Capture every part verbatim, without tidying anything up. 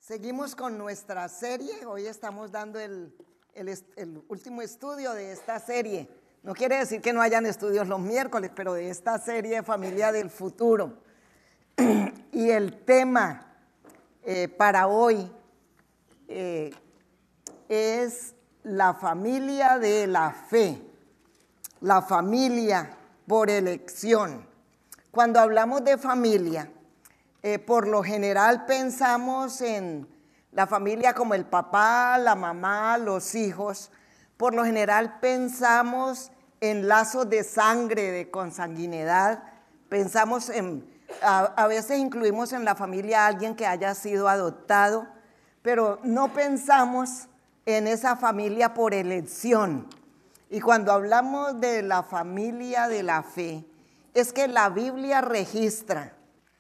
Seguimos con nuestra serie. Hoy estamos dando el, el, el último estudio de esta serie. No quiere decir que no hayan estudios los miércoles, pero de esta serie Familia del Futuro. Y el tema eh, para hoy eh, es la familia de la fe, la familia por elección. Cuando hablamos de familia, eh, por lo general pensamos en la familia como el papá, la mamá, los hijos. Por lo general pensamos en lazos de sangre, de consanguinidad. Pensamos en, a, a veces incluimos en la familia a alguien que haya sido adoptado, pero no pensamos en esa familia por elección. Y cuando hablamos de la familia de la fe, es que la Biblia registra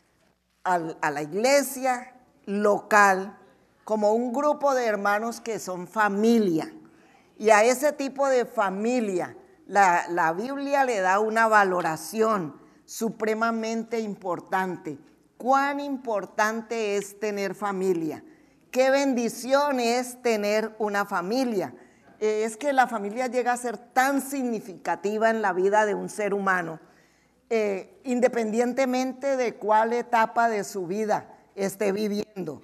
a, a la iglesia local como un grupo de hermanos que son familia. Y a ese tipo de familia, la, la Biblia le da una valoración supremamente importante. ¿Cuán importante es tener familia? ¿Qué bendición es tener una familia? Eh, es que la familia llega a ser tan significativa en la vida de un ser humano, eh, independientemente de cuál etapa de su vida esté viviendo.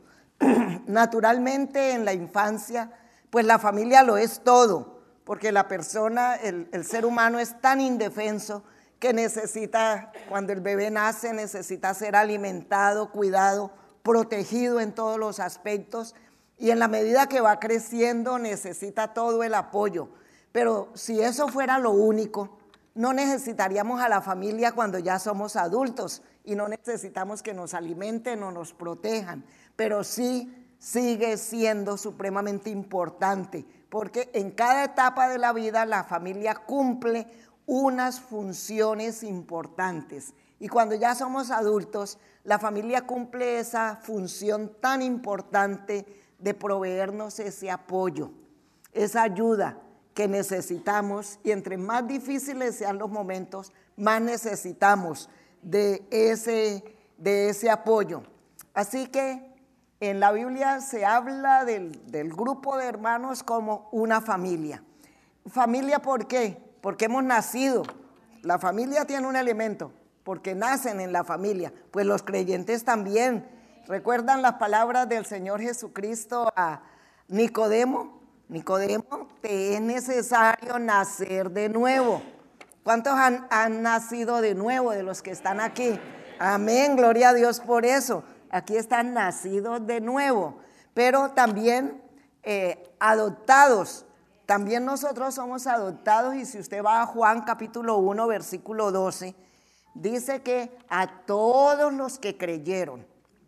Naturalmente, en la infancia, pues la familia lo es todo, porque la persona, el, el ser humano es tan indefenso que necesita, cuando el bebé nace, necesita ser alimentado, cuidado, protegido en todos los aspectos, y en la medida que va creciendo necesita todo el apoyo. Pero si eso fuera lo único, no necesitaríamos a la familia cuando ya somos adultos y no necesitamos que nos alimenten o nos protejan, pero sí sigue siendo supremamente importante, porque en cada etapa de la vida la familia cumple unas funciones importantes. Y cuando ya somos adultos, la familia cumple esa función tan importante de proveernos ese apoyo, esa ayuda que necesitamos, y entre más difíciles sean los momentos, más necesitamos de ese, de ese apoyo. Así que en la Biblia se habla del, del grupo de hermanos como una familia. ¿Familia por qué? Porque hemos nacido. La familia tiene un elemento, porque nacen en la familia. Pues los creyentes también. ¿Recuerdan las palabras del Señor Jesucristo a Nicodemo? Nicodemo, te es necesario nacer de nuevo. ¿Cuántos han, han nacido de nuevo de los que están aquí? Amén, gloria a Dios por eso. Aquí están nacidos de nuevo, pero también eh, adoptados. También nosotros somos adoptados, y si usted va a Juan capítulo uno, versículo doce, dice que a todos los que creyeron,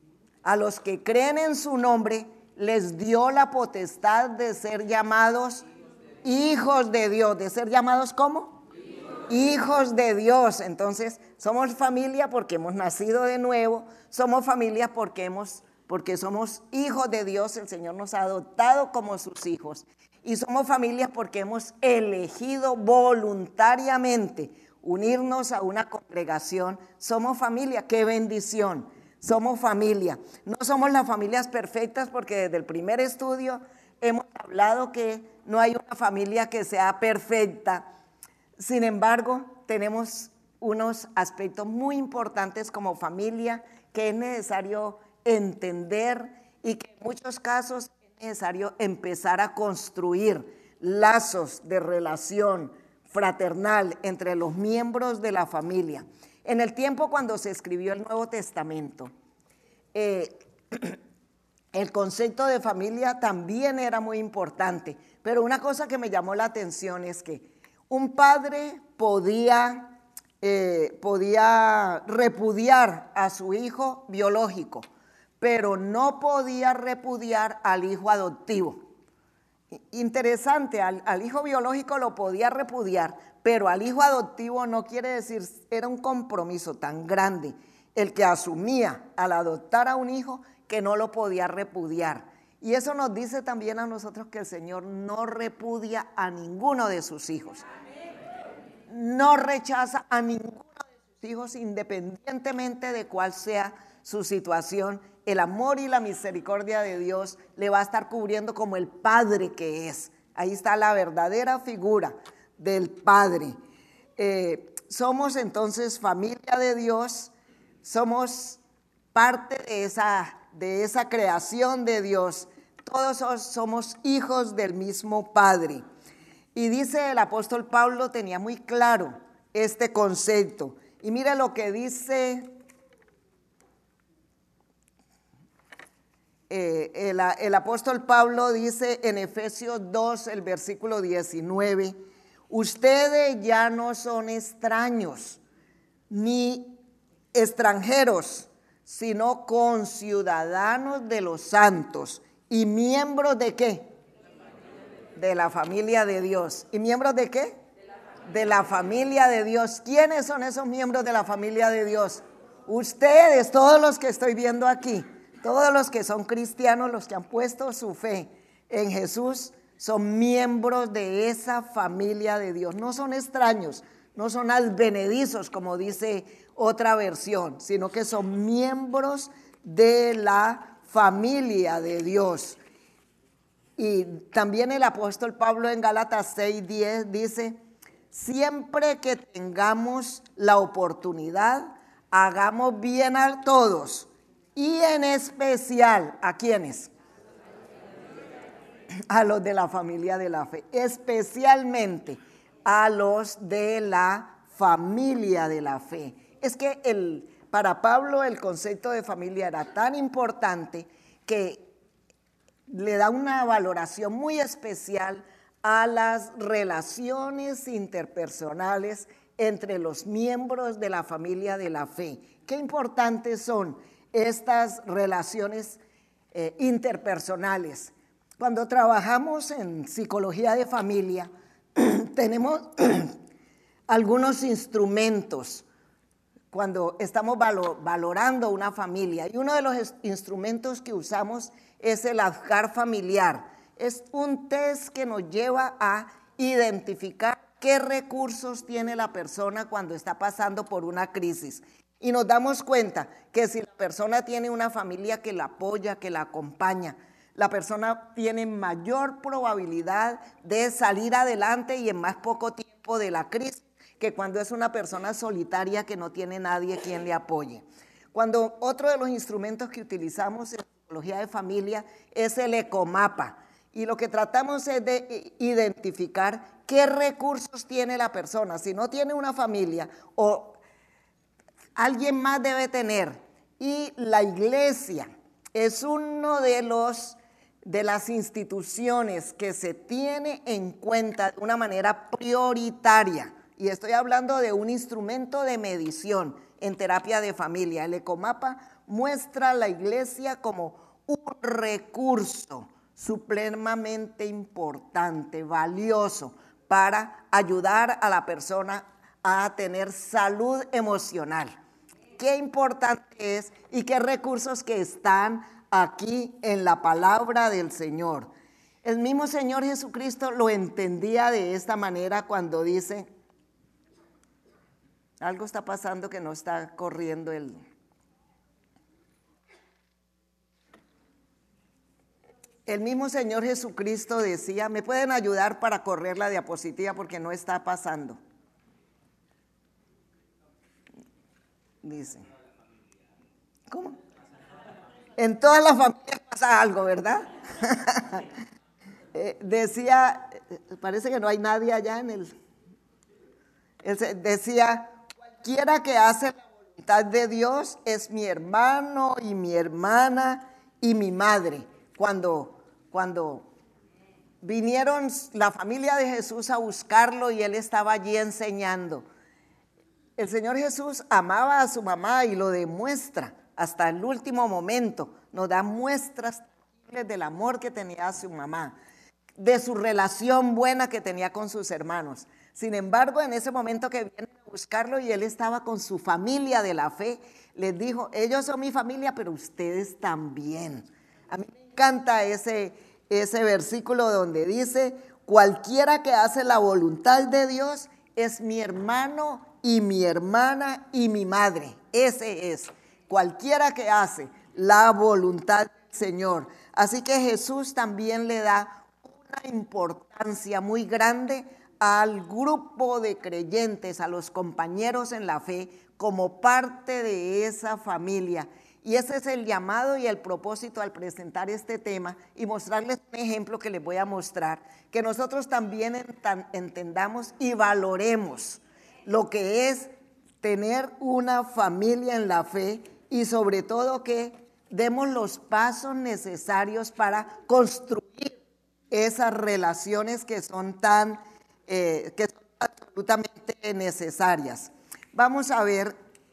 a los que creen en su nombre, les dio la potestad de ser llamados hijos de Dios. ¿De ser llamados cómo? Hijos. Hijos de Dios. Entonces, somos familia porque hemos nacido de nuevo, somos familia porque, hemos, porque somos hijos de Dios, el Señor nos ha adoptado como sus hijos. Y somos familia porque hemos elegido voluntariamente unirnos a una congregación. Somos familia, qué bendición. Somos familia. No somos las familias perfectas, porque desde el primer estudio hemos hablado que no hay una familia que sea perfecta. Sin embargo, tenemos unos aspectos muy importantes como familia que es necesario entender, y que en muchos casos es necesario empezar a construir lazos de relación fraternal entre los miembros de la familia. En el tiempo cuando se escribió el Nuevo Testamento, eh, el concepto de familia también era muy importante, pero una cosa que me llamó la atención es que un padre podía, eh, podía repudiar a su hijo biológico, pero no podía repudiar al hijo adoptivo. Interesante, al, al hijo biológico lo podía repudiar, pero al hijo adoptivo no. Quiere decir, era un compromiso tan grande el que asumía al adoptar a un hijo que no lo podía repudiar. Y eso nos dice también a nosotros que el Señor no repudia a ninguno de sus hijos. No rechaza a ninguno de sus hijos, independientemente de cuál sea su situación el amor y la misericordia de Dios le va a estar cubriendo como el Padre que es. Ahí está la verdadera figura del Padre. Eh, somos entonces familia de Dios, somos parte de esa, de esa creación de Dios. Todos somos hijos del mismo Padre. Y dice el apóstol Pablo, tenía muy claro este concepto. Y mire lo que dice eh, el, el apóstol Pablo, dice en Efesios dos, el versículo diecinueve, ustedes ya no son extraños ni extranjeros, sino conciudadanos de los santos y miembros de ¿qué? De la familia de Dios. ¿Y miembros de qué? De la familia de Dios. ¿Quiénes son esos miembros de la familia de Dios? Ustedes, todos los que estoy viendo aquí, todos los que son cristianos, los que han puesto su fe en Jesús, son miembros de esa familia de Dios. No son extraños, no son advenedizos, como dice otra versión, sino que son miembros de la familia de Dios. Y también el apóstol Pablo en Gálatas seis diez dice, siempre que tengamos la oportunidad, hagamos bien a todos, y en especial, ¿a quiénes? A los de la familia de la fe, especialmente a los de la familia de la fe. Es que el, para Pablo el concepto de familia era tan importante que le da una valoración muy especial a las relaciones interpersonales entre los miembros de la familia de la fe. Qué importantes son estas relaciones eh, interpersonales. Cuando trabajamos en psicología de familia, tenemos algunos instrumentos cuando estamos valorando una familia. Y uno de los instrumentos que usamos es el ADKAR familiar. Es un test que nos lleva a identificar qué recursos tiene la persona cuando está pasando por una crisis. Y nos damos cuenta que si la persona tiene una familia que la apoya, que la acompaña, la persona tiene mayor probabilidad de salir adelante y en más poco tiempo de la crisis que cuando es una persona solitaria que no tiene nadie quien le apoye. Cuando otro de los instrumentos que utilizamos en psicología de familia es el ecomapa, y lo que tratamos es de identificar qué recursos tiene la persona. Si no tiene una familia o alguien más debe tener, y la iglesia es uno de los de las instituciones que se tiene en cuenta de una manera prioritaria. Y estoy hablando de un instrumento de medición en terapia de familia. El ecomapa muestra a la iglesia como un recurso supremamente importante, valioso, para ayudar a la persona a tener salud emocional. Qué importante es y qué recursos que están aquí en la palabra del Señor. El mismo Señor Jesucristo lo entendía de esta manera cuando dice, algo está pasando que no está corriendo el... El mismo Señor Jesucristo decía, ¿me pueden ayudar para correr la diapositiva porque no está pasando? Dice. ¿Cómo? En todas las familias pasa algo, ¿verdad? eh, decía, parece que no hay nadie allá en el... Él decía, cualquiera que hace la voluntad de Dios es mi hermano y mi hermana y mi madre. Cuando... Cuando vinieron la familia de Jesús a buscarlo y él estaba allí enseñando, el Señor Jesús amaba a su mamá y lo demuestra hasta el último momento. Nos da muestras del amor que tenía a su mamá, de su relación buena que tenía con sus hermanos. Sin embargo, en ese momento que vienen a buscarlo y él estaba con su familia de la fe, les dijo, ellos son mi familia, pero ustedes también. A mí me encanta ese, ese versículo donde dice, cualquiera que hace la voluntad de Dios es mi hermano y mi hermana y mi madre. Ese es, cualquiera que hace la voluntad del Señor. Así que Jesús también le da una importancia muy grande al grupo de creyentes, a los compañeros en la fe, como parte de esa familia. Y ese es el llamado y el propósito al presentar este tema y mostrarles un ejemplo que les voy a mostrar, que nosotros también entendamos y valoremos lo que es tener una familia en la fe y sobre todo que demos los pasos necesarios para construir esas relaciones que son tan, eh, que son absolutamente necesarias. Vamos a ver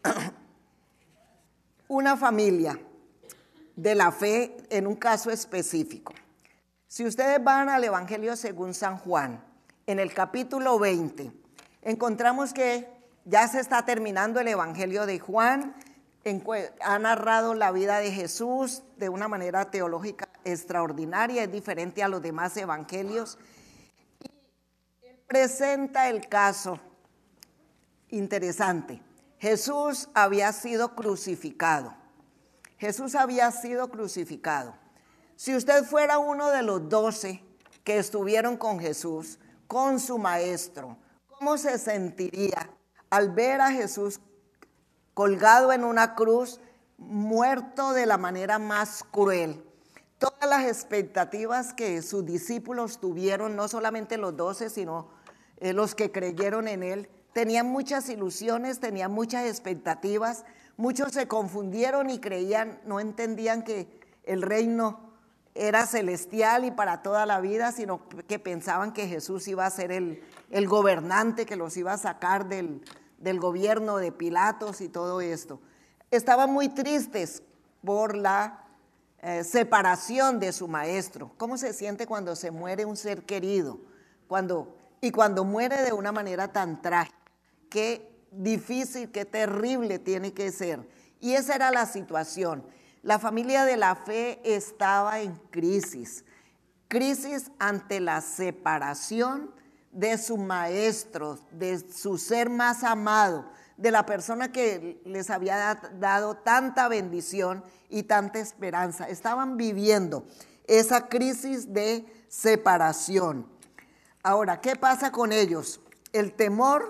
una familia de la fe en un caso específico. Si ustedes van al Evangelio según San Juan, en el capítulo veinte, encontramos que ya se está terminando el Evangelio de Juan, ha narrado la vida de Jesús de una manera teológica extraordinaria, es diferente a los demás evangelios, y él presenta el caso interesante. Jesús había sido crucificado. Jesús había sido crucificado. Si usted fuera uno de los doce que estuvieron con Jesús, con su maestro, ¿cómo se sentiría al ver a Jesús colgado en una cruz, muerto de la manera más cruel? Todas las expectativas que sus discípulos tuvieron, no solamente los doce, sino eh, los que creyeron en él, tenían muchas ilusiones, tenían muchas expectativas. Muchos se confundieron y creían, no entendían que el reino era celestial y para toda la vida, sino que pensaban que Jesús iba a ser el, el gobernante que los iba a sacar del, del gobierno de Pilatos y todo esto. Estaban muy tristes por la eh, separación de su maestro. ¿Cómo se siente cuando se muere un ser querido? Cuando, y cuando muere de una manera tan trágica. Qué difícil, qué terrible tiene que ser. Y esa era la situación. La familia de la fe estaba en crisis. Crisis ante la separación de su maestro, de su ser más amado, de la persona que les había dado tanta bendición y tanta esperanza. Estaban viviendo esa crisis de separación. Ahora, ¿qué pasa con ellos? El temor.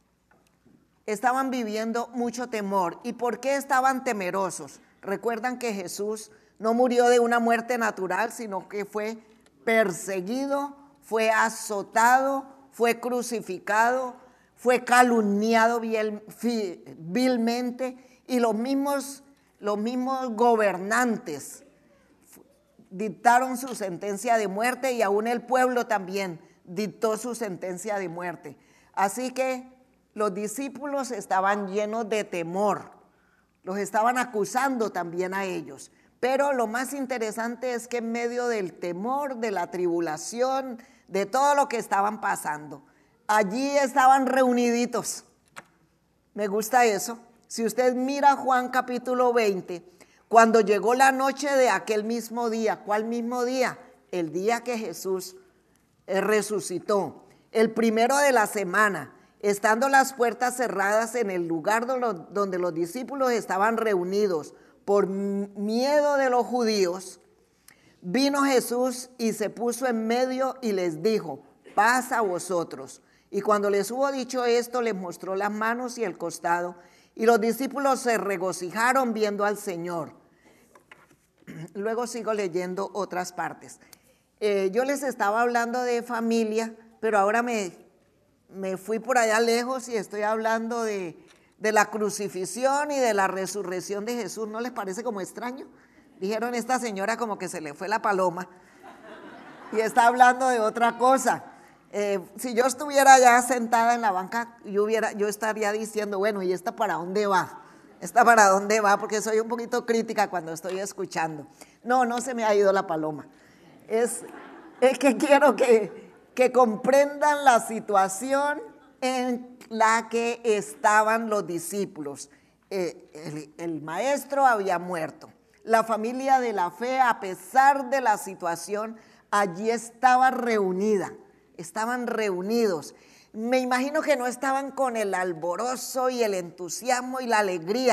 Estaban viviendo mucho temor. ¿Y por qué estaban temerosos? Recuerdan que Jesús no murió de una muerte natural, sino que fue perseguido, fue azotado, fue crucificado, fue calumniado vil, vilmente, y los mismos, los mismos gobernantes dictaron su sentencia de muerte, y aún el pueblo también dictó su sentencia de muerte. Así que los discípulos estaban llenos de temor, los estaban acusando también a ellos. Pero lo más interesante es que en medio del temor, de la tribulación, de todo lo que estaban pasando, allí estaban reuniditos. Me gusta eso. Si usted mira Juan capítulo veinte, cuando llegó la noche de aquel mismo día, ¿cuál mismo día? El día que Jesús resucitó, el primero de la semana. Estando las puertas cerradas en el lugar donde los discípulos estaban reunidos por miedo de los judíos, vino Jesús y se puso en medio y les dijo: paz a vosotros. Y cuando les hubo dicho esto, les mostró las manos y el costado, y los discípulos se regocijaron viendo al Señor. Luego sigo leyendo otras partes. Eh, yo les estaba hablando de familia, pero ahora me... Me fui por allá lejos y estoy hablando de, de la crucifixión y de la resurrección de Jesús. ¿No les parece como extraño? Dijeron, esta señora como que se le fue la paloma y está hablando de otra cosa. Eh, si yo estuviera ya sentada en la banca, yo, hubiera, yo estaría diciendo, bueno, ¿y esta para dónde va? ¿Esta para dónde va? Porque soy un poquito crítica cuando estoy escuchando. No, no se me ha ido la paloma. Es, es que quiero que... que comprendan la situación en la que estaban los discípulos. Eh, el, el maestro había muerto. La familia de la fe, a pesar de la situación, allí estaba reunida, estaban reunidos. Me imagino que no estaban con el alborozo y el entusiasmo y la alegría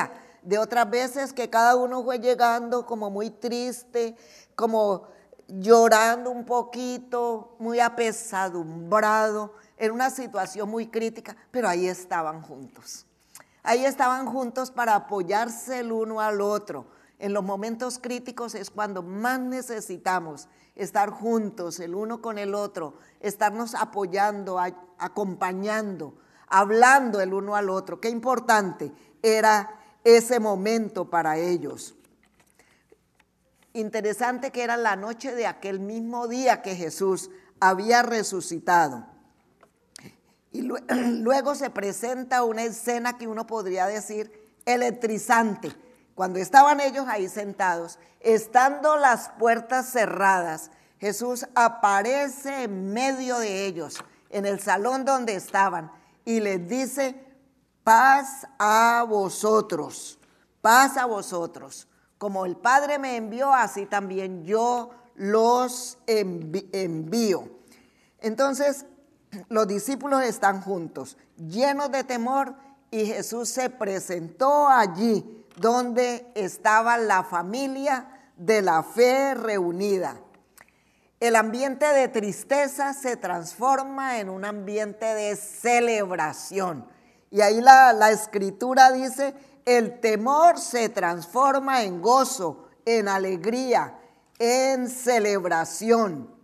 de otras veces que cada uno fue llegando como muy triste, como llorando un poquito, muy apesadumbrado, en una situación muy crítica, pero ahí estaban juntos. Ahí estaban juntos para apoyarse el uno al otro. En los momentos críticos es cuando más necesitamos estar juntos el uno con el otro, estarnos apoyando, a, acompañando, hablando el uno al otro. Qué importante era ese momento para ellos. Interesante que era la noche de aquel mismo día que Jesús había resucitado. Y luego se presenta una escena que uno podría decir electrizante. Cuando estaban ellos ahí sentados, estando las puertas cerradas, Jesús aparece en medio de ellos, en el salón donde estaban, y les dice: paz a vosotros, paz a vosotros. Como el Padre me envió, así también yo los envío. Entonces, los discípulos están juntos, llenos de temor, y Jesús se presentó allí donde estaba la familia de la fe reunida. El ambiente de tristeza se transforma en un ambiente de celebración. Y ahí la, la escritura dice: el temor se transforma en gozo, en alegría, en celebración.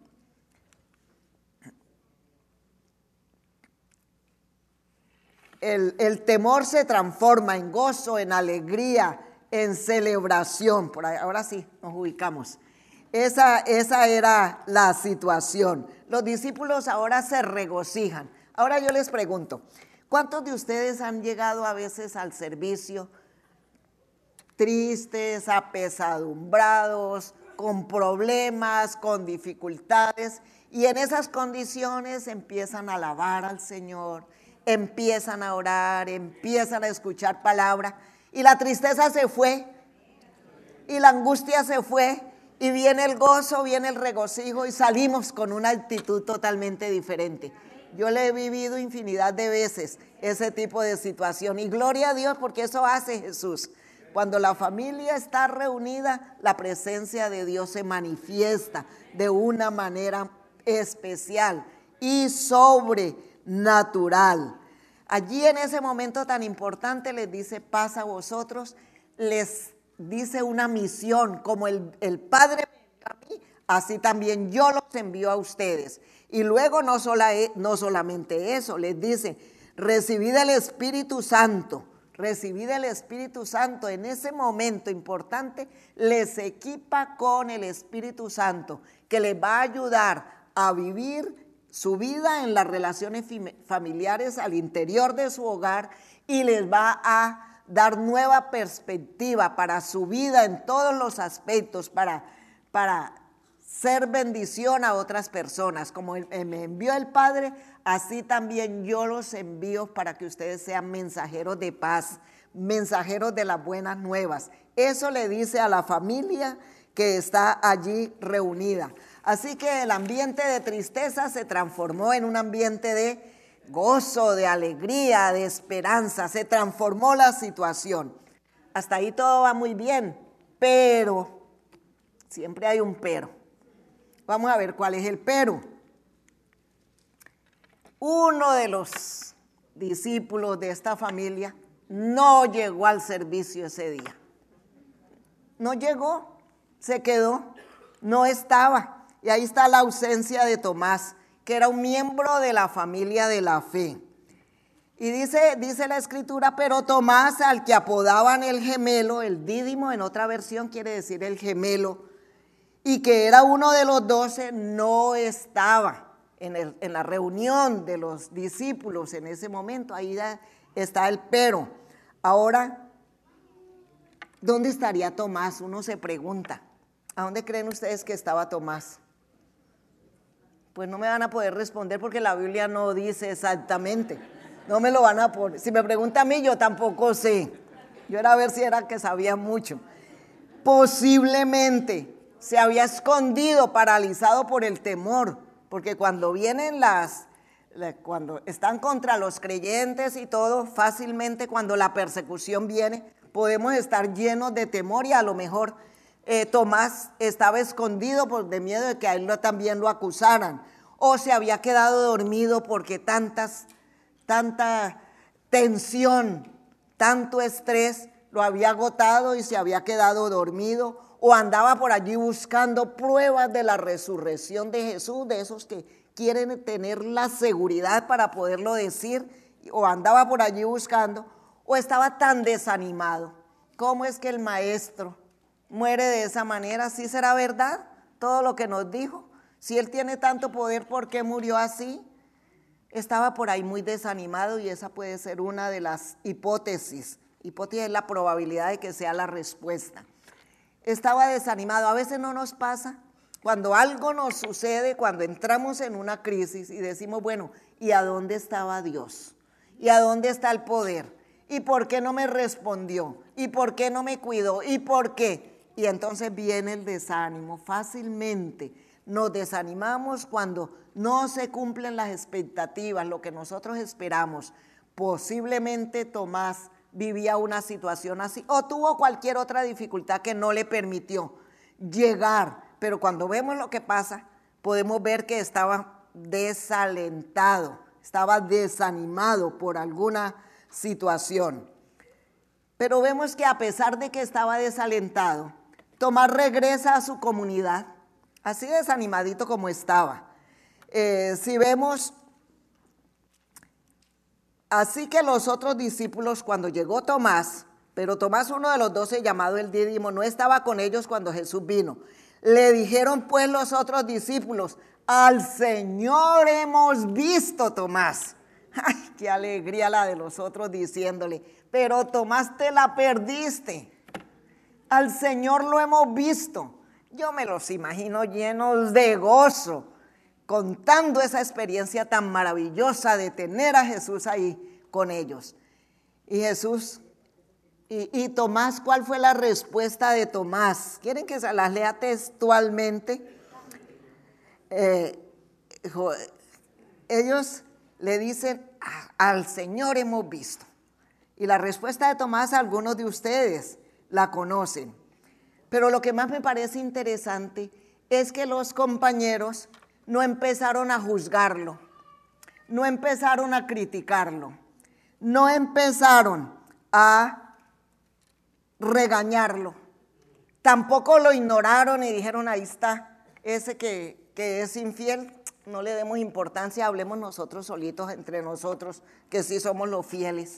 El, el temor se transforma en gozo, en alegría, en celebración. Por ahí, ahora sí, nos ubicamos. Esa, esa era la situación. Los discípulos ahora se regocijan. Ahora yo les pregunto, ¿cuántos de ustedes han llegado a veces al servicio tristes, apesadumbrados, con problemas, con dificultades? Y en esas condiciones empiezan a alabar al Señor, empiezan a orar, empiezan a escuchar palabra, y la tristeza se fue, y la angustia se fue, y viene el gozo, viene el regocijo, y salimos con una actitud totalmente diferente. Yo le he vivido infinidad de veces ese tipo de situación, y gloria a Dios porque eso hace Jesús. Cuando la familia está reunida, la presencia de Dios se manifiesta de una manera especial y sobrenatural. Allí en ese momento tan importante les dice: paz a vosotros, les dice una misión, como el, el Padre me envió a mí, así también yo los envío a ustedes. Y luego no, sola, no solamente eso, les dice: recibid el Espíritu Santo, recibid el Espíritu Santo. En ese momento importante les equipa con el Espíritu Santo, que les va a ayudar a vivir su vida en las relaciones familiares al interior de su hogar, y les va a dar nueva perspectiva para su vida en todos los aspectos, para, para ser bendición a otras personas. Como me envió el Padre, así también yo los envío para que ustedes sean mensajeros de paz, mensajeros de las buenas nuevas. Eso le dice a la familia que está allí reunida. Así que el ambiente de tristeza se transformó en un ambiente de gozo, de alegría, de esperanza. Se transformó la situación. Hasta ahí todo va muy bien, pero siempre hay un pero. Vamos a ver cuál es el pero. Uno de los discípulos de esta familia no llegó al servicio ese día. No llegó, se quedó, no estaba. Y ahí está la ausencia de Tomás, que era un miembro de la familia de la fe. Y dice, dice la escritura: pero Tomás, al que apodaban el gemelo, el dídimo en otra versión quiere decir el gemelo, y que era uno de los doce, no estaba en, el, en la reunión de los discípulos en ese momento. Ahí está el pero. Ahora, ¿dónde estaría Tomás? Uno se pregunta. ¿A dónde creen ustedes que estaba Tomás? Pues no me van a poder responder porque la Biblia no dice exactamente. No me lo van a poner. Si me pregunta a mí, yo tampoco sé. Yo era a ver si era que sabía mucho. Posiblemente se había escondido, paralizado por el temor, porque cuando vienen las, cuando están contra los creyentes y todo, fácilmente cuando la persecución viene, podemos estar llenos de temor y a lo mejor eh, Tomás estaba escondido por de miedo de que a él no, también lo acusaran, o se había quedado dormido porque tantas, tanta tensión, tanto estrés lo había agotado y se había quedado dormido, o andaba por allí buscando pruebas de la resurrección de Jesús, de esos que quieren tener la seguridad para poderlo decir, o andaba por allí buscando, o estaba tan desanimado. ¿Cómo es que el maestro muere de esa manera? ¿Sí será verdad todo lo que nos dijo? Si él tiene tanto poder, ¿por qué murió así? Estaba por ahí muy desanimado y esa puede ser una de las hipótesis. Hipótesis es la probabilidad de que sea la respuesta. Estaba desanimado. A veces no nos pasa cuando algo nos sucede, cuando entramos en una crisis y decimos, bueno, ¿y a dónde estaba Dios? ¿Y a dónde está el poder? ¿Y por qué no me respondió? ¿Y por qué no me cuidó? ¿Y por qué? Y entonces viene el desánimo. Fácilmente nos desanimamos cuando no se cumplen las expectativas, lo que nosotros esperamos. Posiblemente Tomás vivía una situación así o tuvo cualquier otra dificultad que no le permitió llegar, pero cuando vemos lo que pasa, podemos ver que estaba desalentado, estaba desanimado por alguna situación. Pero vemos que a pesar de que estaba desalentado, Tomás regresa a su comunidad, así desanimadito como estaba. Eh, si vemos, así que los otros discípulos, cuando llegó Tomás, pero Tomás, uno de los doce, llamado el Dídimo, no estaba con ellos cuando Jesús vino. Le dijeron pues los otros discípulos, al Señor hemos visto, Tomás. Ay, qué alegría la de los otros diciéndole, pero Tomás, te la perdiste. Al Señor lo hemos visto. Yo me los imagino llenos de gozo, contando esa experiencia tan maravillosa de tener a Jesús ahí con ellos. Y Jesús, y, y Tomás, ¿cuál fue la respuesta de Tomás? ¿Quieren que se las lea textualmente? Eh, ellos le dicen, al Señor hemos visto. Y la respuesta de Tomás, algunos de ustedes la conocen. Pero lo que más me parece interesante es que los compañeros no empezaron a juzgarlo, no empezaron a criticarlo, no empezaron a regañarlo, tampoco lo ignoraron y dijeron, ahí está, ese que, que es infiel, no le demos importancia, hablemos nosotros solitos entre nosotros, que sí somos los fieles.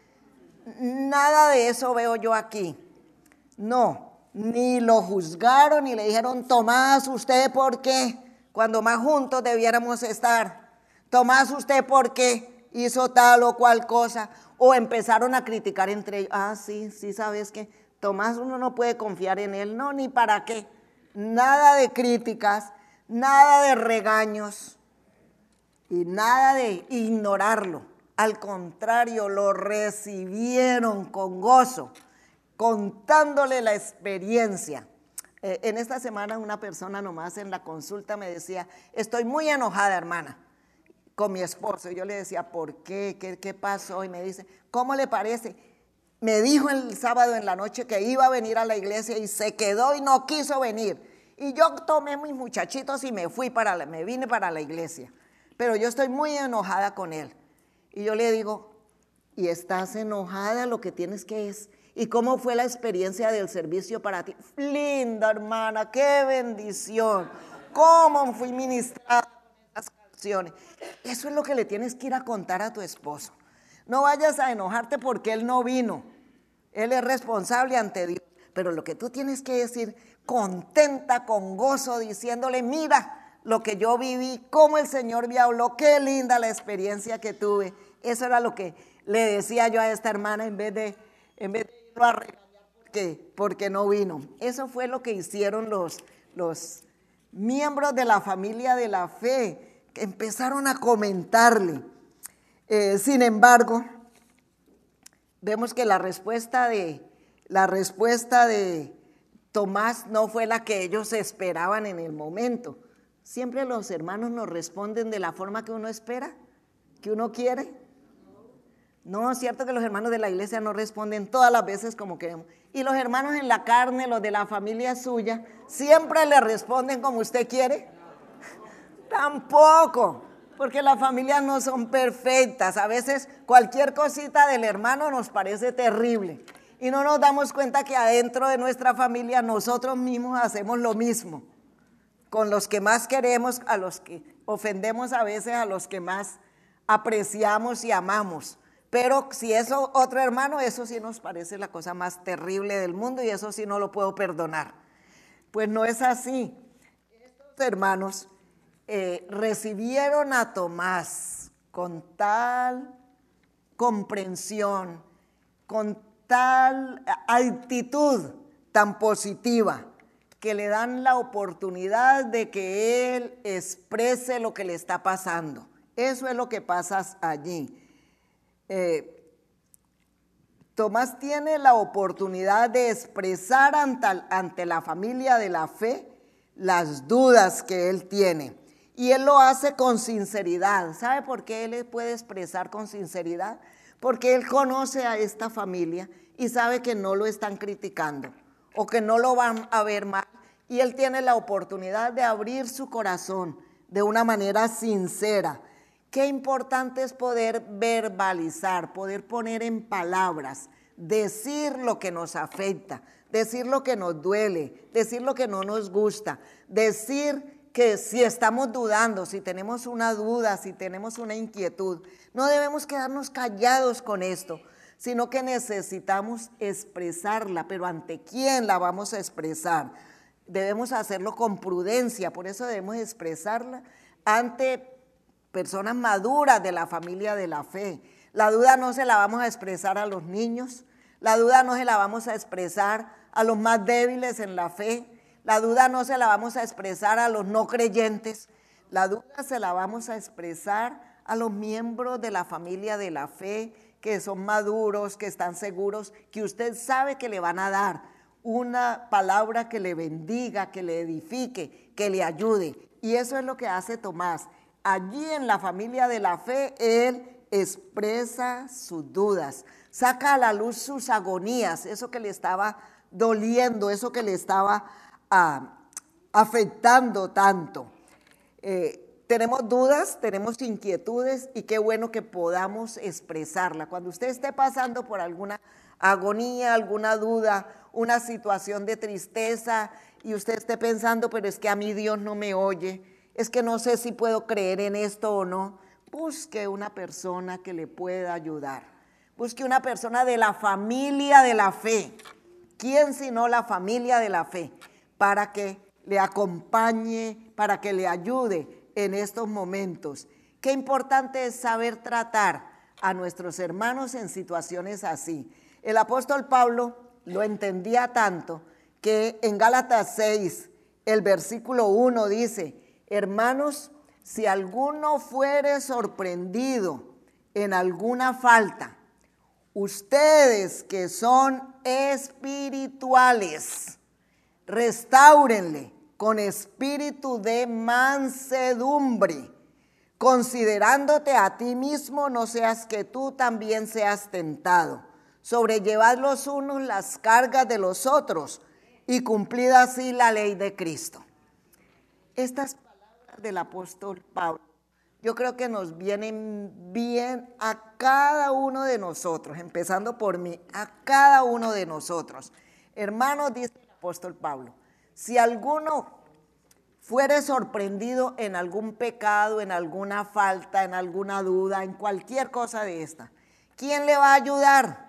Nada de eso veo yo aquí, no. Ni lo juzgaron, ni le dijeron, Tomás, ¿usted por qué? Cuando más juntos debiéramos estar. Tomás, ¿usted por qué hizo tal o cual cosa? O empezaron a criticar entre ellos. Ah, sí, sí, ¿sabes qué? Tomás, uno no puede confiar en él. No, ni para qué. Nada de críticas, nada de regaños y nada de ignorarlo. Al contrario, lo recibieron con gozo, contándole la experiencia. Eh, en esta semana una persona nomás en la consulta me decía, estoy muy enojada, hermana, con mi esposo. Y yo le decía, ¿por qué? ¿Qué, qué pasó? Y me dice, ¿cómo le parece? Me dijo el sábado en la noche que iba a venir a la iglesia y se quedó y no quiso venir. Y yo tomé mis muchachitos y me fui para la, me vine para la iglesia. Pero yo estoy muy enojada con él. Y yo le digo, ¿y estás enojada? Lo que tienes que es... ¿Y cómo fue la experiencia del servicio para ti? Linda, hermana, qué bendición. ¿Cómo fui ministrada con estas canciones? Eso es lo que le tienes que ir a contar a tu esposo. No vayas a enojarte porque él no vino. Él es responsable ante Dios. Pero lo que tú tienes que decir, contenta, con gozo, diciéndole, mira lo que yo viví, cómo el Señor me habló, qué linda la experiencia que tuve. Eso era lo que le decía yo a esta hermana en vez de... En vez de a regañar porque, porque no vino. Eso fue lo que hicieron los, los miembros de la familia de la fe, que empezaron a comentarle. Eh, sin embargo, vemos que la respuesta de la respuesta de Tomás no fue la que ellos esperaban en el momento. Siempre los hermanos nos responden de la forma que uno espera, que uno quiere. No, es cierto que los hermanos de la iglesia no responden todas las veces como queremos. Y los hermanos en la carne, los de la familia suya, siempre le responden como usted quiere. Tampoco, porque las familias no son perfectas. A veces cualquier cosita del hermano nos parece terrible. Y no nos damos cuenta que adentro de nuestra familia nosotros mismos hacemos lo mismo. Con los que más queremos, a los que ofendemos a veces, a los que más apreciamos y amamos. Pero si es otro hermano, eso sí nos parece la cosa más terrible del mundo y eso sí no lo puedo perdonar. Pues no es así. Estos hermanos eh, recibieron a Tomás con tal comprensión, con tal actitud tan positiva, que le dan la oportunidad de que él exprese lo que le está pasando. Eso es lo que pasa allí. Eh, Tomás tiene la oportunidad de expresar ante, ante la familia de la fe las dudas que él tiene. Y él lo hace con sinceridad. ¿Sabe por qué él puede expresar con sinceridad? Porque él conoce a esta familia y sabe que no lo están criticando o que no lo van a ver mal. Y él tiene la oportunidad de abrir su corazón de una manera sincera. Qué importante es poder verbalizar, poder poner en palabras, decir lo que nos afecta, decir lo que nos duele, decir lo que no nos gusta, decir que si estamos dudando, si tenemos una duda, si tenemos una inquietud, no debemos quedarnos callados con esto, sino que necesitamos expresarla. Pero ¿ante quién la vamos a expresar? Debemos hacerlo con prudencia, por eso debemos expresarla ante personas maduras de la familia de la fe. La duda no se la vamos a expresar a los niños, la duda no se la vamos a expresar a los más débiles en la fe, la duda no se la vamos a expresar a los no creyentes, la duda se la vamos a expresar a los miembros de la familia de la fe, que son maduros, que están seguros, que usted sabe que le van a dar una palabra que le bendiga, que le edifique, que le ayude. Y eso es lo que hace Tomás. Allí en la familia de la fe, él expresa sus dudas, saca a la luz sus agonías, eso que le estaba doliendo, eso que le estaba ah, afectando tanto. Eh, tenemos dudas, tenemos inquietudes y qué bueno que podamos expresarla. Cuando usted esté pasando por alguna agonía, alguna duda, una situación de tristeza y usted esté pensando, pero es que a mí Dios no me oye, es que no sé si puedo creer en esto o no, busque una persona que le pueda ayudar. Busque una persona de la familia de la fe. ¿Quién sino la familia de la fe? Para que le acompañe, para que le ayude en estos momentos. Qué importante es saber tratar a nuestros hermanos en situaciones así. El apóstol Pablo lo entendía tanto que en Gálatas seis, el versículo uno dice: hermanos, si alguno fuere sorprendido en alguna falta, ustedes que son espirituales, restáurenle con espíritu de mansedumbre, considerándote a ti mismo, no seas que tú también seas tentado. Sobrellevad los unos las cargas de los otros y cumplid así la ley de Cristo. Estas palabras del apóstol Pablo, yo creo que nos vienen bien a cada uno de nosotros, empezando por mí, a cada uno de nosotros. Hermanos, dice el apóstol Pablo, si alguno fuere sorprendido en algún pecado, en alguna falta, en alguna duda, en cualquier cosa de esta, ¿quién le va a ayudar?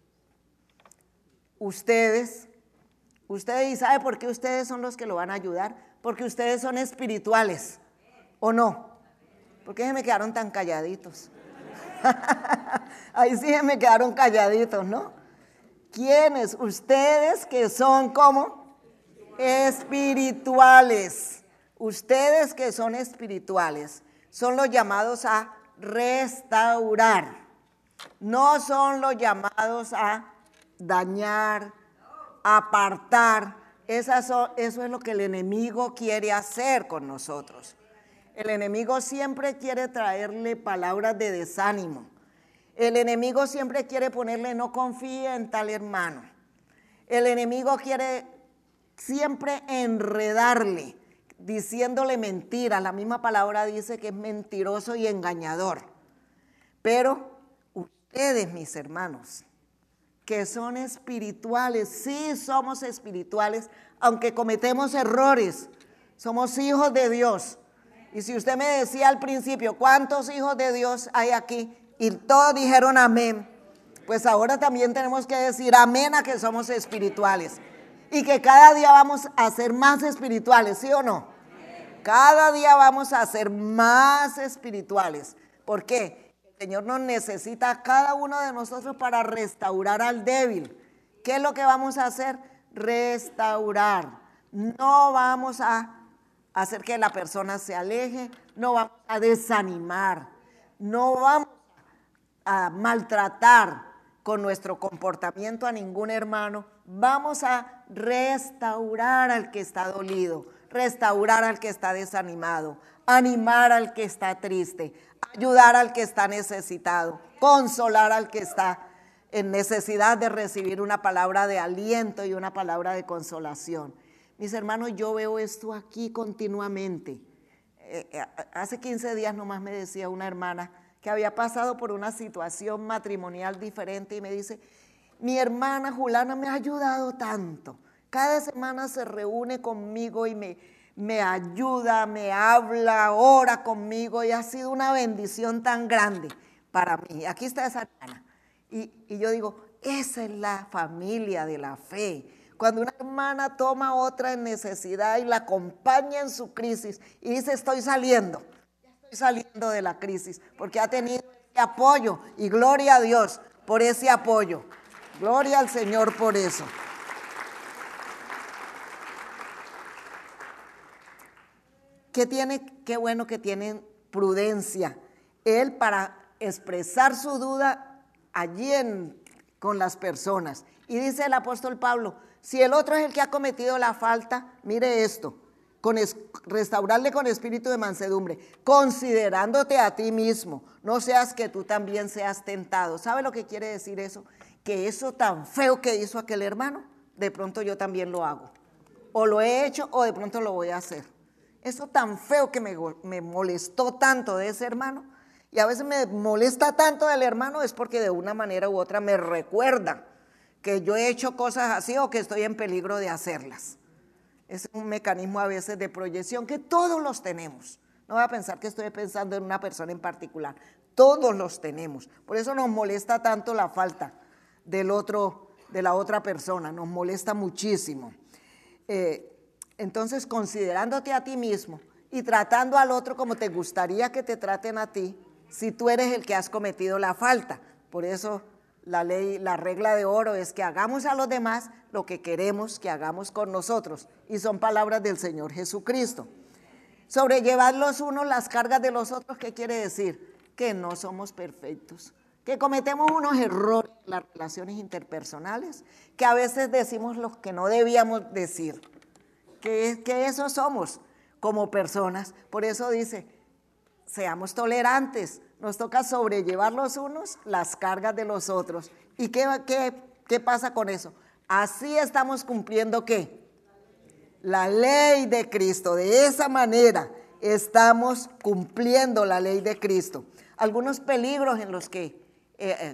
Ustedes. Ustedes, ¿y sabe por qué ustedes son los que lo van a ayudar? Porque ustedes son espirituales, ¿o no? ¿Por qué se me quedaron tan calladitos? Ahí sí se me quedaron calladitos, ¿no? ¿Quiénes? Ustedes que son ¿cómo? Espirituales. Ustedes que son espirituales son los llamados a restaurar. No son los llamados a dañar, apartar. Eso, eso es lo que el enemigo quiere hacer con nosotros. El enemigo siempre quiere traerle palabras de desánimo. El enemigo siempre quiere ponerle no confíe en tal hermano. El enemigo quiere siempre enredarle, diciéndole mentiras. La misma palabra dice que es mentiroso y engañador. Pero ustedes, mis hermanos, que son espirituales, sí somos espirituales, aunque cometemos errores, somos hijos de Dios. Y si usted me decía al principio, ¿cuántos hijos de Dios hay aquí? Y todos dijeron amén. Pues ahora también tenemos que decir amén a que somos espirituales. Y que cada día vamos a ser más espirituales, ¿sí o no? Cada día vamos a ser más espirituales. ¿Por qué? El Señor nos necesita a cada uno de nosotros para restaurar al débil. ¿Qué es lo que vamos a hacer? Restaurar. No vamos a hacer que la persona se aleje, no vamos a desanimar, no vamos a maltratar con nuestro comportamiento a ningún hermano, vamos a restaurar al que está dolido, restaurar al que está desanimado, animar al que está triste, ayudar al que está necesitado, consolar al que está en necesidad de recibir una palabra de aliento y una palabra de consolación. Mis hermanos, yo veo esto aquí continuamente. Eh, hace quince días nomás me decía una hermana que había pasado por una situación matrimonial diferente y me dice, mi hermana Julana me ha ayudado tanto. Cada semana se reúne conmigo y me, me ayuda, me habla, ora conmigo y ha sido una bendición tan grande para mí. Aquí está esa hermana. Y, y yo digo, esa es la familia de la fe. Cuando una hermana toma a otra en necesidad y la acompaña en su crisis y dice, estoy saliendo, estoy saliendo de la crisis, porque ha tenido ese apoyo y gloria a Dios por ese apoyo. Gloria al Señor por eso. ¿Qué tiene? Qué bueno que tienen prudencia. Él para expresar su duda allí en, con las personas. Y dice el apóstol Pablo, si el otro es el que ha cometido la falta, mire esto, con es, restaurarle con espíritu de mansedumbre, considerándote a ti mismo, no seas que tú también seas tentado. ¿Sabe lo que quiere decir eso? Que eso tan feo que hizo aquel hermano, de pronto yo también lo hago. O lo he hecho o de pronto lo voy a hacer. Eso tan feo que me, me molestó tanto de ese hermano, y a veces me molesta tanto del hermano es porque de una manera u otra me recuerda que yo he hecho cosas así o que estoy en peligro de hacerlas. Es un mecanismo a veces de proyección que todos los tenemos. No voy a pensar que estoy pensando en una persona en particular. Todos los tenemos. Por eso nos molesta tanto la falta del otro, de la otra persona. Nos molesta muchísimo. Eh, entonces, considerándote a ti mismo y tratando al otro como te gustaría que te traten a ti, si tú eres el que has cometido la falta. Por eso la ley, la regla de oro es que hagamos a los demás lo que queremos que hagamos con nosotros. Y son palabras del Señor Jesucristo. Sobrellevar los unos las cargas de los otros, ¿qué quiere decir? Que no somos perfectos, que cometemos unos errores en las relaciones interpersonales, que a veces decimos lo que no debíamos decir, que, que eso somos como personas. Por eso dice, seamos tolerantes. Nos toca sobrellevar los unos las cargas de los otros. ¿Y qué, qué, qué pasa con eso? Así estamos cumpliendo ¿qué? La ley de Cristo. De esa manera estamos cumpliendo la ley de Cristo. Algunos peligros en los que eh, eh,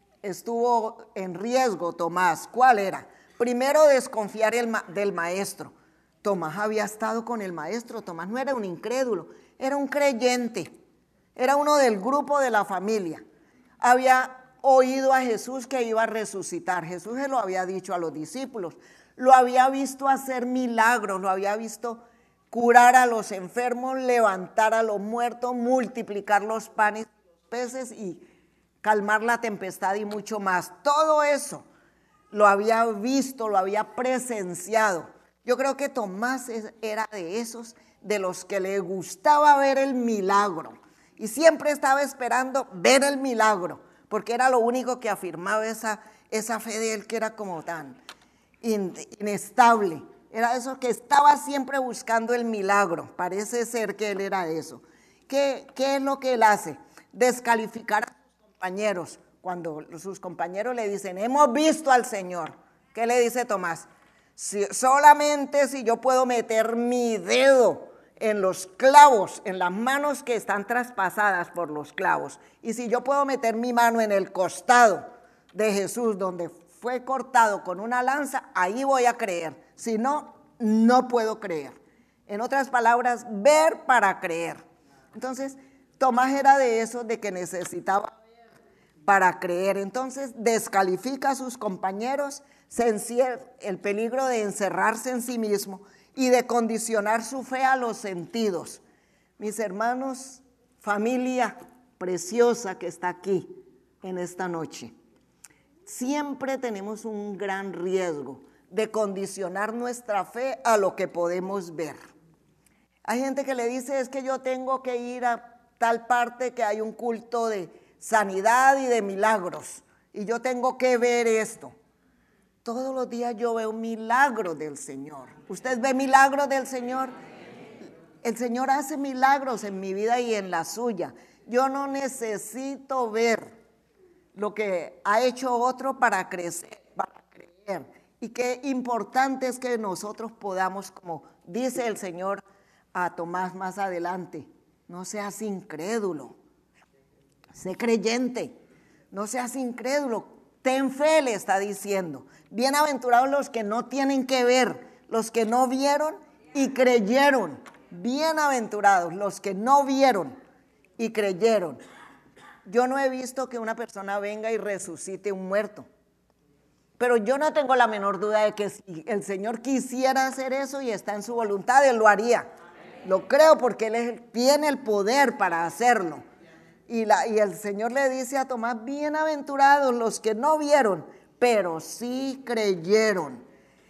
estuvo en riesgo Tomás, ¿cuál era? Primero, desconfiar el, del maestro. Tomás había estado con el maestro. Tomás no era un incrédulo, era un creyente. Era uno del grupo de la familia. Había oído a Jesús que iba a resucitar. Jesús se lo había dicho a los discípulos. Lo había visto hacer milagros, lo había visto curar a los enfermos, levantar a los muertos, multiplicar los panes y los peces y calmar la tempestad y mucho más. Todo eso lo había visto, lo había presenciado. Yo creo que Tomás era de esos de los que le gustaba ver el milagro. Y siempre estaba esperando ver el milagro, porque era lo único que afirmaba esa, esa fe de él que era como tan in, inestable. Era eso que estaba siempre buscando el milagro. Parece ser que él era eso. ¿Qué, qué es lo que él hace? Descalificar a sus compañeros. Cuando sus compañeros le dicen, hemos visto al Señor, ¿qué le dice Tomás? Si, solamente si yo puedo meter mi dedo en los clavos, en las manos que están traspasadas por los clavos, y si yo puedo meter mi mano en el costado de Jesús, donde fue cortado con una lanza, ahí voy a creer. Si no, no puedo creer. En otras palabras, ver para creer. Entonces, Tomás era de esos de que necesitaba ver para creer. Entonces, descalifica a sus compañeros, se encierra, el peligro de encerrarse en sí mismo y de condicionar su fe a los sentidos. Mis hermanos, familia preciosa que está aquí en esta noche, siempre tenemos un gran riesgo de condicionar nuestra fe a lo que podemos ver. Hay gente que le dice, es que yo tengo que ir a tal parte que hay un culto de sanidad y de milagros, y yo tengo que ver esto. Todos los días yo veo milagros del Señor. ¿Usted ve milagros del Señor? El Señor hace milagros en mi vida y en la suya. Yo no necesito ver lo que ha hecho otro para crecer, para creer. Y qué importante es que nosotros podamos, como dice el Señor a Tomás más adelante, no seas incrédulo, sé creyente, no seas incrédulo, ten fe, le está diciendo. Bienaventurados los que no tienen que ver, los que no vieron y creyeron. Bienaventurados los que no vieron y creyeron. Yo no he visto que una persona venga y resucite un muerto, pero yo no tengo la menor duda de que si el Señor quisiera hacer eso y está en su voluntad, Él lo haría. Lo creo porque Él tiene el poder para hacerlo. Y, la, y el Señor le dice a Tomás, bienaventurados los que no vieron, pero sí creyeron.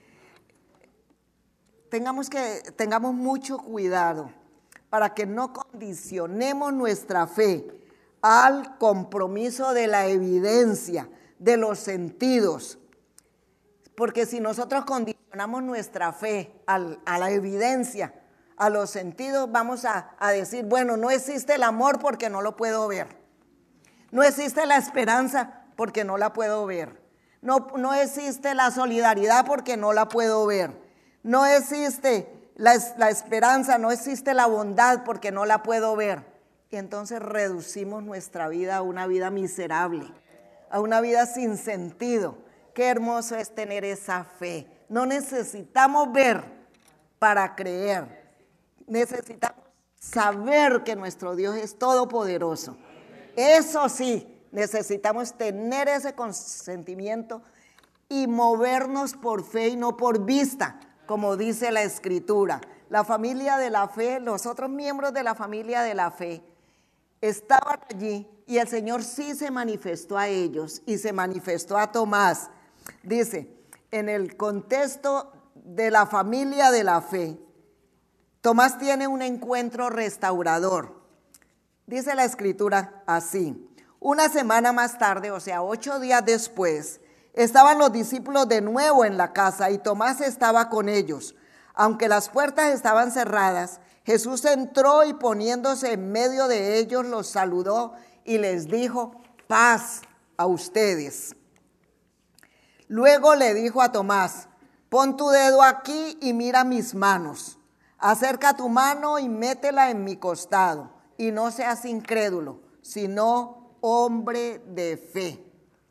Tengamos, que, tengamos mucho cuidado para que no condicionemos nuestra fe al compromiso de la evidencia, de los sentidos. Porque si nosotros condicionamos nuestra fe al, a la evidencia, a los sentidos, vamos a, a decir, bueno, no existe el amor porque no lo puedo ver. No existe la esperanza porque no la puedo ver. No, no existe la solidaridad porque no la puedo ver. No existe la, la esperanza, no existe la bondad porque no la puedo ver. Y entonces reducimos nuestra vida a una vida miserable, a una vida sin sentido. Qué hermoso es tener esa fe. No necesitamos ver para creer. Necesitamos saber que nuestro Dios es todopoderoso. Eso sí, necesitamos tener ese consentimiento y movernos por fe y no por vista, como dice la Escritura. La familia de la fe, los otros miembros de la familia de la fe, estaban allí y el Señor sí se manifestó a ellos y se manifestó a Tomás. Dice, en el contexto de la familia de la fe, Tomás tiene un encuentro restaurador. Dice la Escritura así, una semana más tarde, o sea, ocho días después, estaban los discípulos de nuevo en la casa y Tomás estaba con ellos. Aunque las puertas estaban cerradas, Jesús entró y poniéndose en medio de ellos los saludó y les dijo, paz a ustedes. Luego le dijo a Tomás, pon tu dedo aquí y mira mis manos. Acerca tu mano y métela en mi costado, y no seas incrédulo, sino hombre de fe.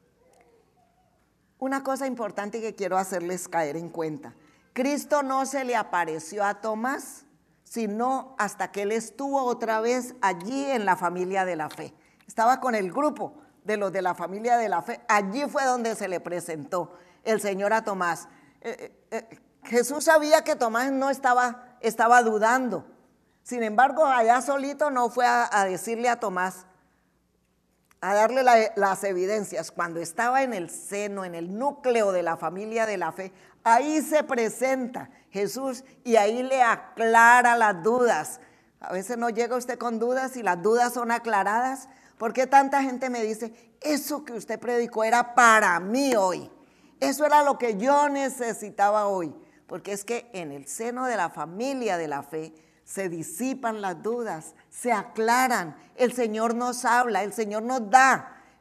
Una cosa importante que quiero hacerles caer en cuenta. Cristo no se le apareció a Tomás, sino hasta que él estuvo otra vez allí en la familia de la fe. Estaba con el grupo de los de la familia de la fe. Allí fue donde se le presentó el Señor a Tomás. Eh, eh, Jesús sabía que Tomás no estaba... estaba dudando. Sin embargo, allá solito no fue a, a decirle a Tomás, a darle la, las evidencias. Cuando estaba en el seno, en el núcleo de la familia de la fe, ahí se presenta Jesús y ahí le aclara las dudas. A veces no llega usted con dudas y las dudas son aclaradas. ¿Por qué tanta gente me dice, eso que usted predicó era para mí hoy? Eso era lo que yo necesitaba hoy. Porque es que en el seno de la familia de la fe se disipan las dudas, se aclaran, el Señor nos habla, el Señor nos da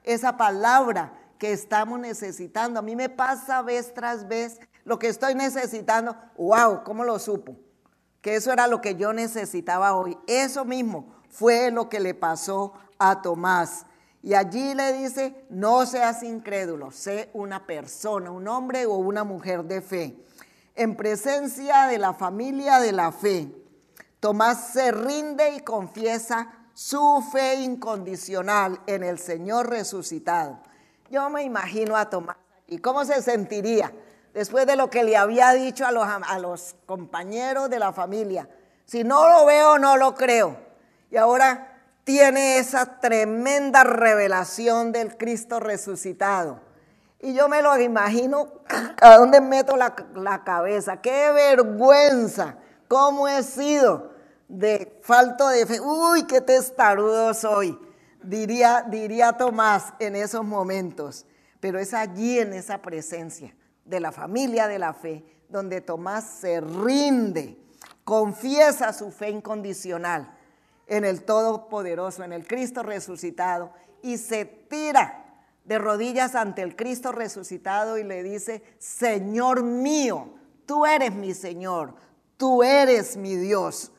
esa palabra que estamos necesitando. A mí me pasa vez tras vez lo que estoy necesitando. ¡Wow! ¿Cómo lo supo? Que eso era lo que yo necesitaba hoy. Eso mismo fue lo que le pasó a Tomás. Y allí le dice, no seas incrédulo, sé una persona, un hombre o una mujer de fe. En presencia de la familia de la fe, Tomás se rinde y confiesa su fe incondicional en el Señor resucitado. Yo me imagino a Tomás, ¿y cómo se sentiría después de lo que le había dicho a los, a los compañeros de la familia? Si no lo veo, no lo creo. Y ahora tiene esa tremenda revelación del Cristo resucitado. Y yo me lo imagino, ¿a dónde meto la, la cabeza? ¡Qué vergüenza! ¿Cómo he sido de falto de fe? ¡Uy, qué testarudo soy! Diría, diría Tomás en esos momentos. Pero es allí, en esa presencia de la familia de la fe, donde Tomás se rinde, confiesa su fe incondicional en el Todopoderoso, en el Cristo resucitado, y se tira de rodillas ante el Cristo resucitado y le dice, Señor mío, tú eres mi Señor, tú eres mi Dios.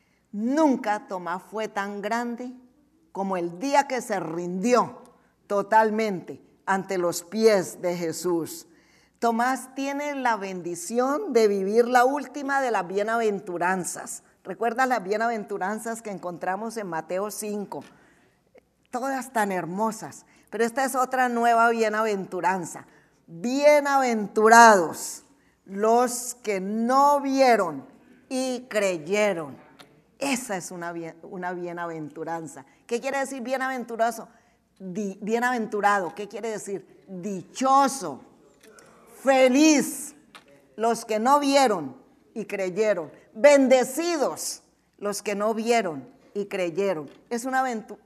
Nunca Tomás fue tan grande como el día que se rindió totalmente ante los pies de Jesús. Tomás tiene la bendición de vivir la última de las bienaventuranzas. ¿Recuerdas las bienaventuranzas que encontramos en Mateo cinco? Todas tan hermosas, pero esta es otra nueva bienaventuranza. Bienaventurados los que no vieron y creyeron. Esa es una, bien, una bienaventuranza. ¿Qué quiere decir bienaventurado? Di, bienaventurado, ¿qué quiere decir? Dichoso, feliz, los que no vieron y creyeron. Bendecidos los que no vieron y creyeron. Es una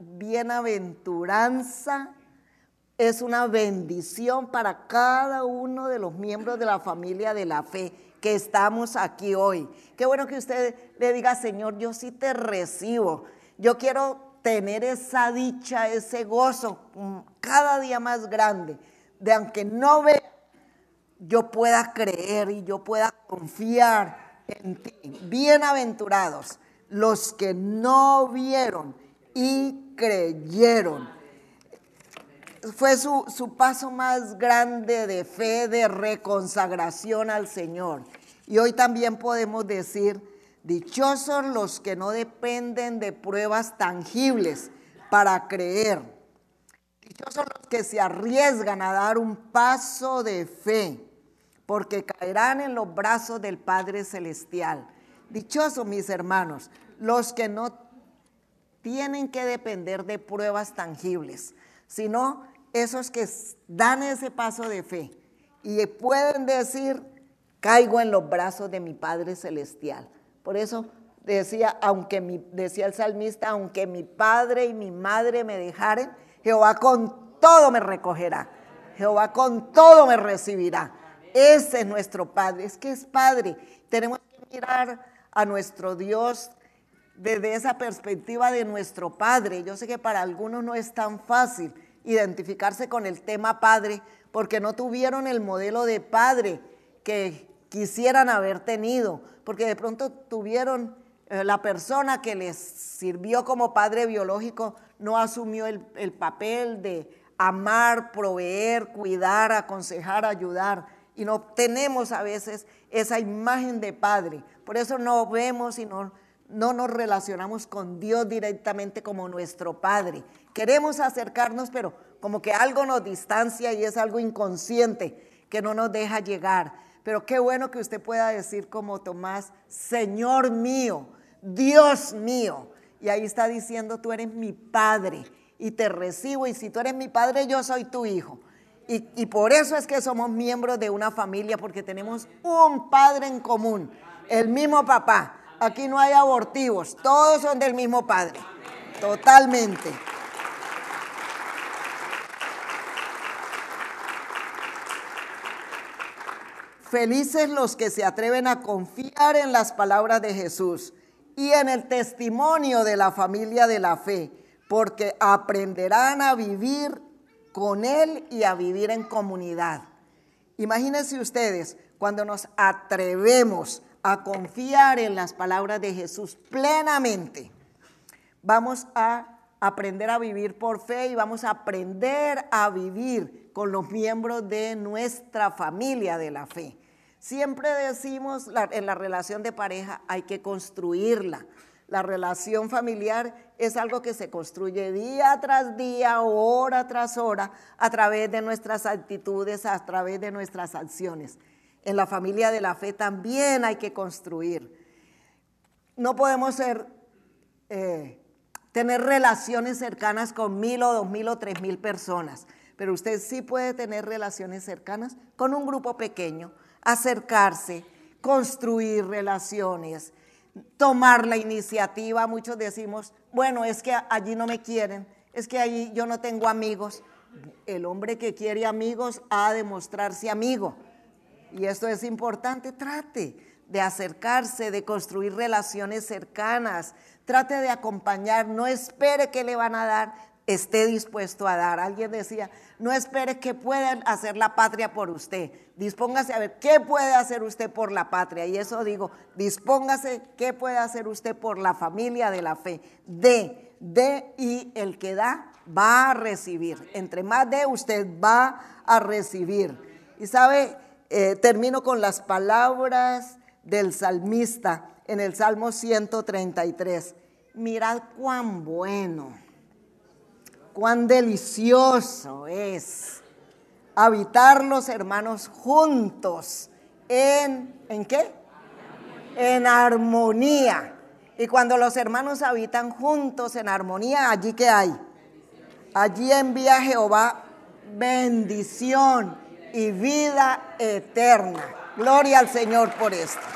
bienaventuranza, es una bendición para cada uno de los miembros de la familia de la fe que estamos aquí hoy. Qué bueno que usted le diga, Señor, yo sí te recibo. Yo quiero tener esa dicha, ese gozo cada día más grande, de aunque no vea, yo pueda creer y yo pueda confiar en ti. Bienaventurados los que no vieron y creyeron. Fue su, su paso más grande de fe, de reconsagración al Señor. Y hoy también podemos decir, dichosos los que no dependen de pruebas tangibles para creer. Dichosos los que se arriesgan a dar un paso de fe, porque caerán en los brazos del Padre Celestial. Dichosos, mis hermanos, los que no tienen que depender de pruebas tangibles, sino esos que dan ese paso de fe y pueden decir, caigo en los brazos de mi Padre Celestial. Por eso decía, aunque mi, decía el salmista, aunque mi padre y mi madre me dejaren, Jehová con todo me recogerá, Jehová con todo me recibirá. Ese es nuestro Padre, es que es Padre. Tenemos que mirar a nuestro Dios desde esa perspectiva de nuestro Padre. Yo sé que para algunos no es tan fácil identificarse con el tema Padre, porque no tuvieron el modelo de padre que quisieran haber tenido, porque de pronto tuvieron eh, la persona que les sirvió como padre biológico, no asumió el, el papel de amar, proveer, cuidar, aconsejar, ayudar. Y no tenemos a veces esa imagen de padre. Por eso no vemos y no, no nos relacionamos con Dios directamente como nuestro Padre. Queremos acercarnos, pero como que algo nos distancia y es algo inconsciente que no nos deja llegar. Pero qué bueno que usted pueda decir como Tomás, Señor mío, Dios mío. Y ahí está diciendo, tú eres mi Padre y te recibo. Y si tú eres mi Padre, yo soy tu hijo. Y, y por eso es que somos miembros de una familia, porque tenemos un Padre en común, el mismo papá. Aquí no hay abortivos, todos son del mismo Padre, totalmente. Felices los que se atreven a confiar en las palabras de Jesús y en el testimonio de la familia de la fe, porque aprenderán a vivir con Él y a vivir en comunidad. Imagínense ustedes, cuando nos atrevemos a confiar en las palabras de Jesús plenamente, vamos a aprender a vivir por fe y vamos a aprender a vivir con los miembros de nuestra familia de la fe. Siempre decimos, la, en la relación de pareja hay que construirla. La relación familiar es algo que se construye día tras día, hora tras hora, a través de nuestras actitudes, a través de nuestras acciones. En la familia de la fe también hay que construir. No podemos ser, eh, tener relaciones cercanas con mil o dos mil o tres mil personas, pero usted sí puede tener relaciones cercanas con un grupo pequeño, acercarse, construir relaciones, tomar la iniciativa. Muchos decimos, bueno, es que allí no me quieren, es que allí yo no tengo amigos. El hombre que quiere amigos ha de mostrarse amigo. Y esto es importante, trate de acercarse, de construir relaciones cercanas, trate de acompañar, no espere que le van a dar, esté dispuesto a dar. Alguien decía, no espere que puedan hacer la patria por usted, dispóngase a ver qué puede hacer usted por la patria. Y eso digo, dispóngase qué puede hacer usted por la familia de la fe. Dé, dé y el que da va a recibir. Entre más dé, usted va a recibir. Y sabe, eh, termino con las palabras del salmista en el Salmo ciento treinta y tres. Mirad cuán bueno, cuán delicioso es habitar los hermanos juntos en, ¿en qué? En armonía. Y cuando los hermanos habitan juntos en armonía, ¿allí qué hay? Allí envía Jehová bendición y vida eterna. Gloria al Señor por esto.